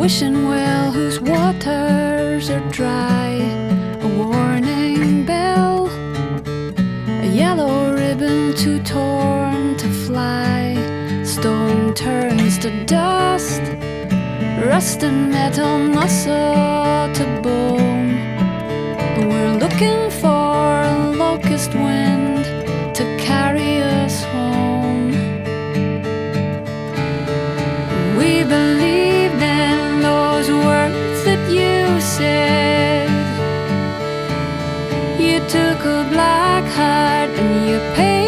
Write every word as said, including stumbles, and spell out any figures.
wishing well whose waters are dry, a warning bell, a yellow ribbon too torn to fly. Stone turns to dust, rust and metal muscle to bone. We're looking for a locust wind to carry us home. We believed in those words that you said. You took a black heart and you paid